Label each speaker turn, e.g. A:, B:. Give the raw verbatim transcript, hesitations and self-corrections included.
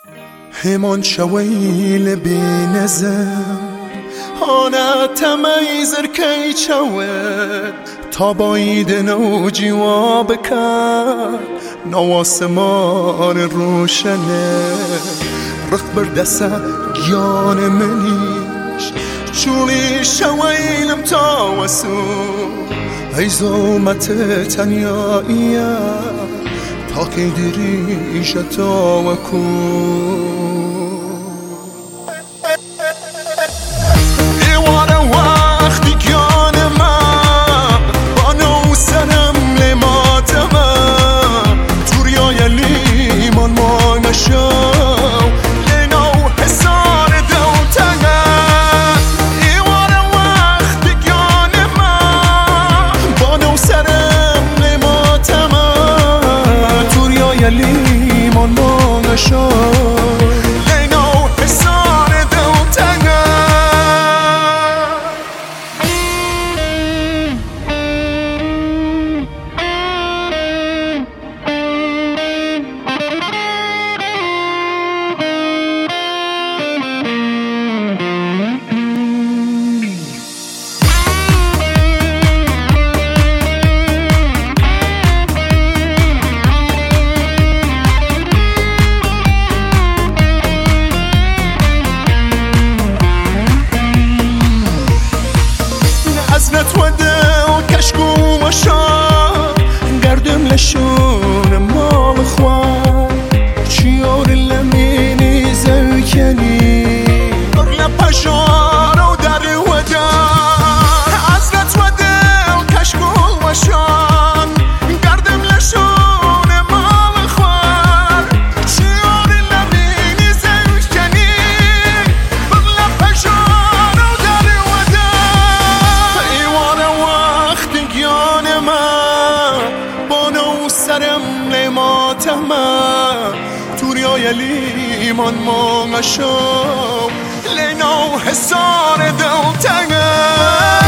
A: همان شويل بنزم هانا تميزر كي شويل تابايد نو جواب كان نواسمان روشنه رخ بردسه گیان منیش چونی شویلم تاوسو ای زومت تنیاییه تا که دریش تاوکو لیمان مانگا شو لینو حسار دو تنگا حزنت وده و کشکو مشا گردم لشون مال خواه چیار لمینی زوکنی اغلا پشار و در وده حزنت وده و کشکو مشا گردم لشون مال خواه چیار لمینی زوکنی اغلا پشار و در وده سرم لیماتم توریای لیمان مانگا شو لینو حسار دو تنگم